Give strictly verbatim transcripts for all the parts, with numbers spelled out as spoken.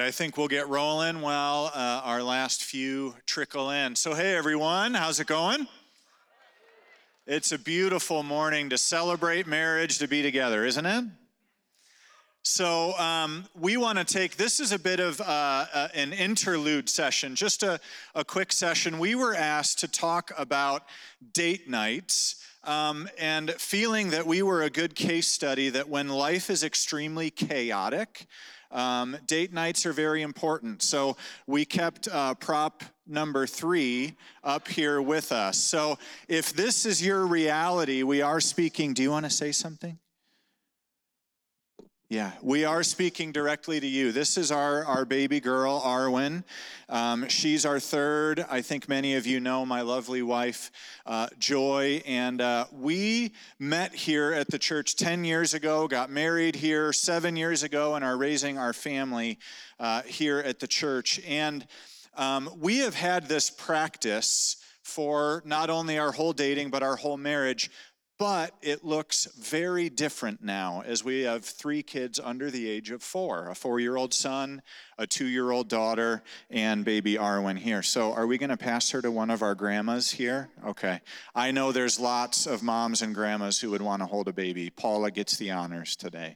I think we'll get rolling while uh, our last few trickle in. So, hey everyone, how's it going? It's a beautiful morning to celebrate marriage, to be together, isn't it? So um, we want to take, this is a bit of uh, uh, an interlude session, just a, a quick session. We were asked to talk about date nights um, and feeling that we were a good case study that when life is extremely chaotic, um, date nights are very important. So we kept uh, prop number three up here with us. So if this is your reality, we are speaking, do you want to say something? Yeah, we are speaking directly to you. This is our, our baby girl, Arwen. Um, she's our third. I think many of you know my lovely wife, uh, Joy. And uh, we met here at the church ten years ago, got married here seven years ago, and are raising our family uh, here at the church. And um, we have had this practice for not only our whole dating, but our whole marriage. But it looks very different now as we have three kids under the age of four, a four-year-old son, a two-year-old daughter, and baby Arwen here. So are we going to pass her to one of our grandmas here? Okay. I know there's lots of moms and grandmas who would want to hold a baby. Paula gets the honors today.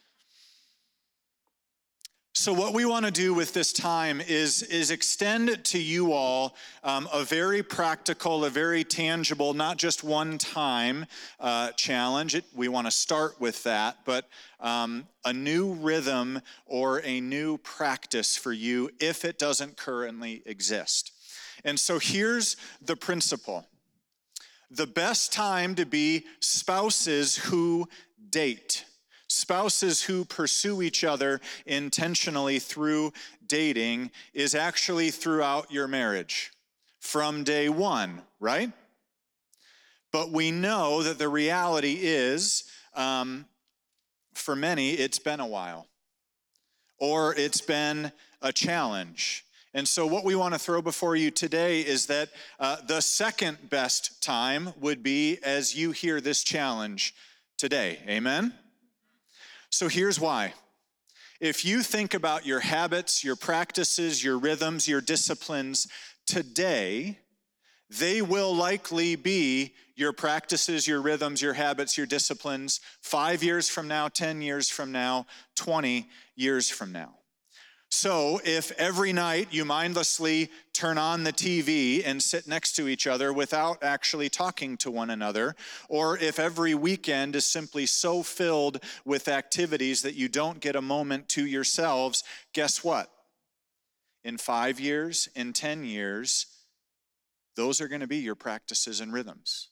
So what we want to do with this time is, is extend to you all um, a very practical, a very tangible, not just one-time uh, challenge. It, we want to start with that, but um, a new rhythm or a new practice for you if it doesn't currently exist. And so here's the principle. The best time to be spouses who date. Spouses who pursue each other intentionally through dating is actually throughout your marriage, from day one, right? But we know that the reality is, um, for many, it's been a while, or it's been a challenge. And so what we want to throw before you today is that uh, the second best time would be as you hear this challenge today. Amen? So here's why. If you think about your habits, your practices, your rhythms, your disciplines today, they will likely be your practices, your rhythms, your habits, your disciplines five years from now, ten years from now, twenty years from now. So if every night you mindlessly turn on the T V and sit next to each other without actually talking to one another, or if every weekend is simply so filled with activities that you don't get a moment to yourselves, guess what? In five years, in ten years, those are going to be your practices and rhythms.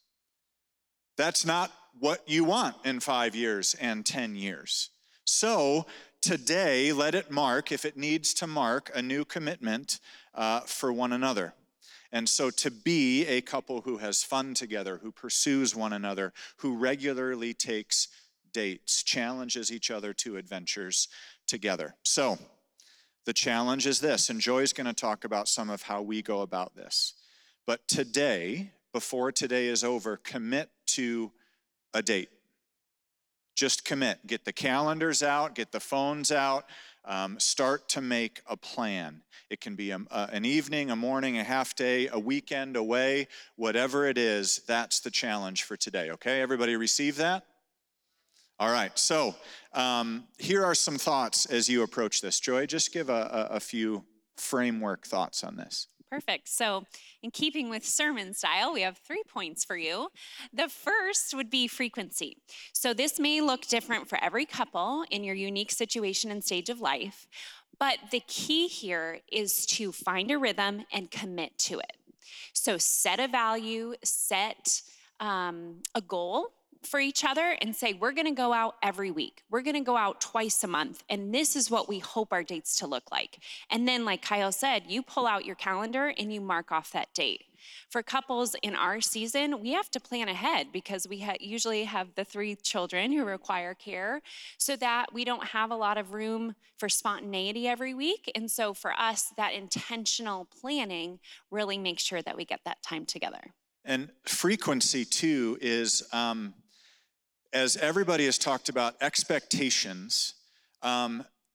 That's not what you want in five years and ten years. So today, let it mark, if it needs to mark, a new commitment uh, for one another. And so to be a couple who has fun together, who pursues one another, who regularly takes dates, challenges each other to adventures together. So the challenge is this, and Joy's going to talk about some of how we go about this. But today, before today is over, commit to a date. Just commit. Get the calendars out, get the phones out, um, start to make a plan. It can be a, a, an evening, a morning, a half day, a weekend away, whatever it is, that's the challenge for today, okay? Everybody receive that? All right, so um, here are some thoughts as you approach this. Joy, just give a, a, a few framework thoughts on this. Perfect. So in keeping with sermon style, we have three points for you. The first would be frequency. So this may look different for every couple in your unique situation and stage of life, but the key here is to find a rhythm and commit to it. So set a value, set um, a goal for each other and say, we're going to go out every week. We're going to go out twice a month. And this is what we hope our dates to look like. And then, like Kyle said, you pull out your calendar and you mark off that date. For couples in our season, we have to plan ahead because we ha- usually have the three children who require care so that we don't have a lot of room for spontaneity every week. And so for us, that intentional planning really makes sure that we get that time together. And frequency, too, is... Um, As everybody has talked about expectations, um,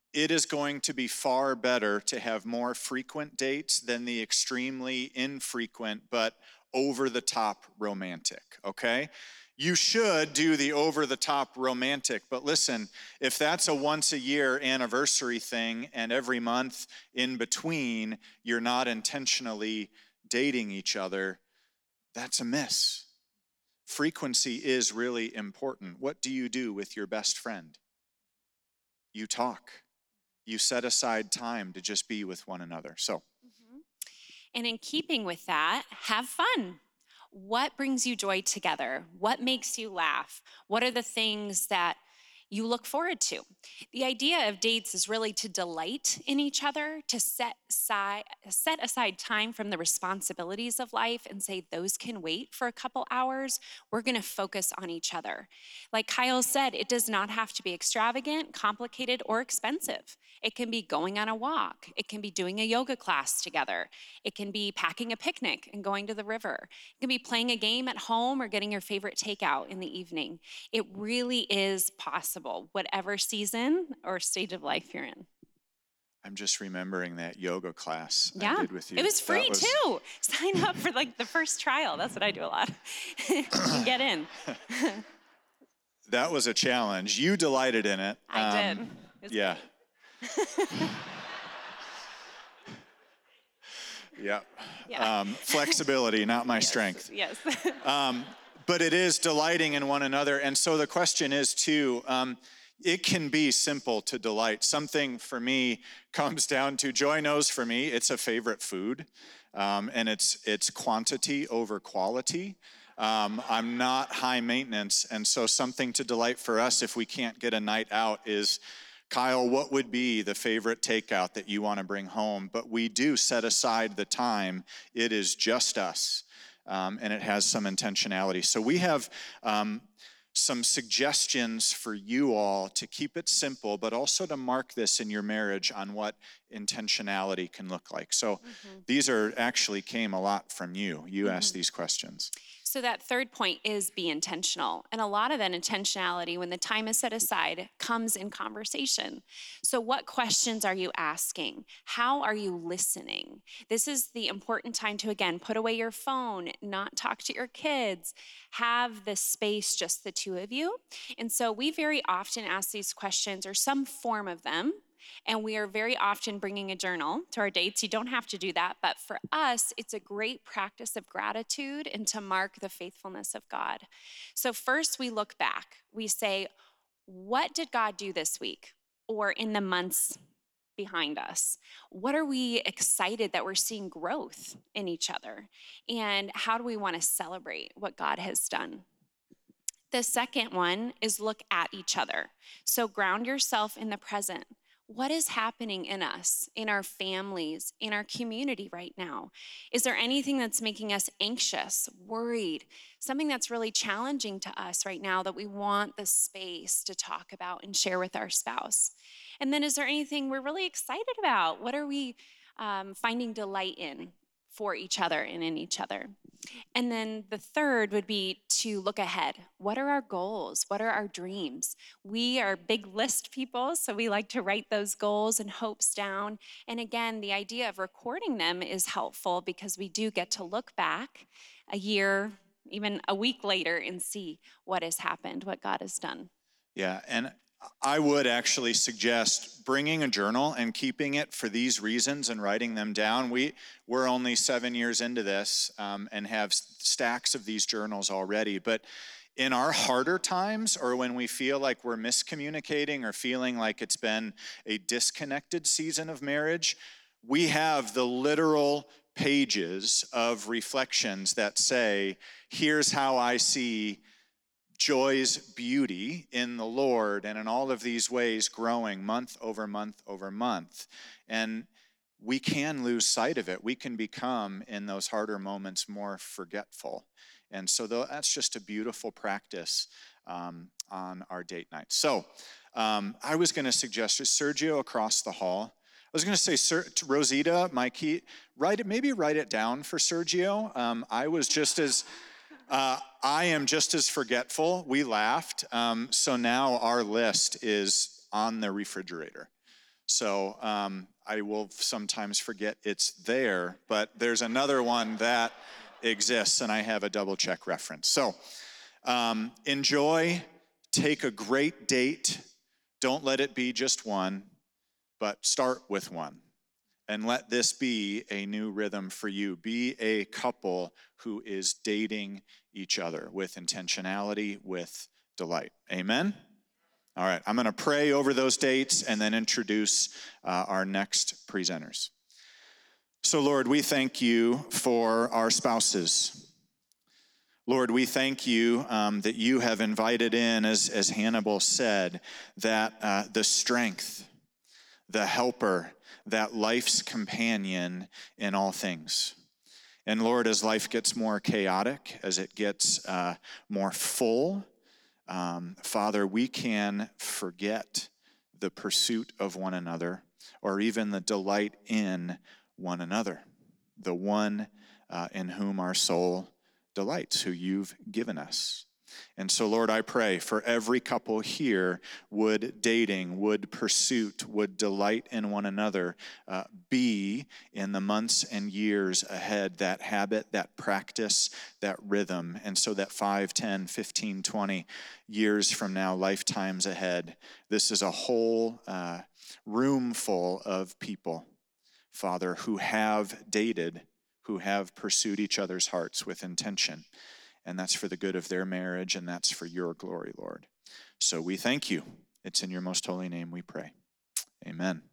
it is going to be far better to have more frequent dates than the extremely infrequent but over-the-top romantic, okay? You should do the over-the-top romantic, but listen, if that's a once-a-year anniversary thing and every month in between you're not intentionally dating each other, that's a miss. Frequency is really important. What do you do with your best friend? You talk. You set aside time to just be with one another. So, mm-hmm. And in keeping with that, have fun. What brings you joy together? What makes you laugh? What are the things that you look forward to? The idea of dates is really to delight in each other, to set aside, set aside time from the responsibilities of life and say those can wait for a couple hours. We're going to focus on each other. Like Kyle said, it does not have to be extravagant, complicated, or expensive. It can be going on a walk. It can be doing a yoga class together. It can be packing a picnic and going to the river. It can be playing a game at home or getting your favorite takeout in the evening. It really is possible, whatever season or stage of life you're in. I'm just remembering that yoga class yeah. I did with you. It was free was... too. Sign up for like the first trial. That's what I do a lot. You get in. That was a challenge. You delighted in it. I um, did. It's yeah. yeah. yeah. Um, flexibility, not my yes. strength. Yes. um, but it is delighting in one another. And so the question is too, um, it can be simple to delight. Something for me comes down to, Joy knows for me, it's a favorite food. Um, and it's it's quantity over quality. Um, I'm not high maintenance. And so something to delight for us if we can't get a night out is, Kyle, what would be the favorite takeout that you want to bring home? But we do set aside the time. It is just us, um, and it has some intentionality. So we have um, some suggestions for you all to keep it simple, but also to mark this in your marriage on what intentionality can look like. So mm-hmm. these are actually came a lot from you. You mm-hmm. asked these questions. So that third point is be intentional. And a lot of that intentionality, when the time is set aside, comes in conversation. So what questions are you asking? How are you listening? This is the important time to, again, put away your phone, not talk to your kids, have the space, just the two of you. And so we very often ask these questions, or some form of them, and we are very often bringing a journal to our dates. You don't have to do that, but for us, it's a great practice of gratitude and to mark the faithfulness of God. So first we look back. We say, what did God do this week or in the months behind us? What are we excited that we're seeing growth in each other? And how do we want to celebrate what God has done? The second one is look at each other. So ground yourself in the present. What is happening in us, in our families, in our community right now? Is there anything that's making us anxious, worried, something that's really challenging to us right now that we want the space to talk about and share with our spouse? And then is there anything we're really excited about? What are we um, finding delight in for each other and in each other? And then the third would be to look ahead. What are our goals? What are our dreams? We are big list people, so we like to write those goals and hopes down. And again, the idea of recording them is helpful because we do get to look back a year, even a week later, and see what has happened, what God has done. Yeah, and I would actually suggest bringing a journal and keeping it for these reasons and writing them down. We, we're only seven years into this um, and have stacks of these journals already. But in our harder times, or when we feel like we're miscommunicating or feeling like it's been a disconnected season of marriage, we have the literal pages of reflections that say, here's how I see Joy's beauty in the Lord, and in all of these ways growing month over month over month. And we can lose sight of it. We can become, in those harder moments, more forgetful. And so that's just a beautiful practice um, on our date night. So um, I was going to suggest Sergio across the hall. I was going to say, Sir, to Rosita, my key, write it, maybe write it down for Sergio. Um, I was just as... Uh, I am just as forgetful. We laughed. Um, so now our list is on the refrigerator. So um, I will sometimes forget it's there, but there's another one that exists, and I have a double check reference. So um, enjoy, take a great date. Don't let it be just one, but start with one. And let this be a new rhythm for you. Be a couple who is dating each other with intentionality, with delight. Amen? All right, I'm going to pray over those dates and then introduce uh, our next presenters. So, Lord, we thank you for our spouses. Lord, we thank you um, that you have invited in, as, as Hannibal said, that uh, the strength, the helper, that life's companion in all things. And Lord, as life gets more chaotic, as it gets uh, more full, um, Father, we can forget the pursuit of one another or even the delight in one another, the one uh, in whom our soul delights, who you've given us. And so, Lord, I pray for every couple here, would dating, would pursuit, would delight in one another uh, be in the months and years ahead that habit, that practice, that rhythm. And so that five, ten, fifteen, twenty years from now, lifetimes ahead, this is a whole uh, room full of people, Father, who have dated, who have pursued each other's hearts with intention. And that's for the good of their marriage, and that's for your glory, Lord. So we thank you. It's in your most holy name we pray. Amen.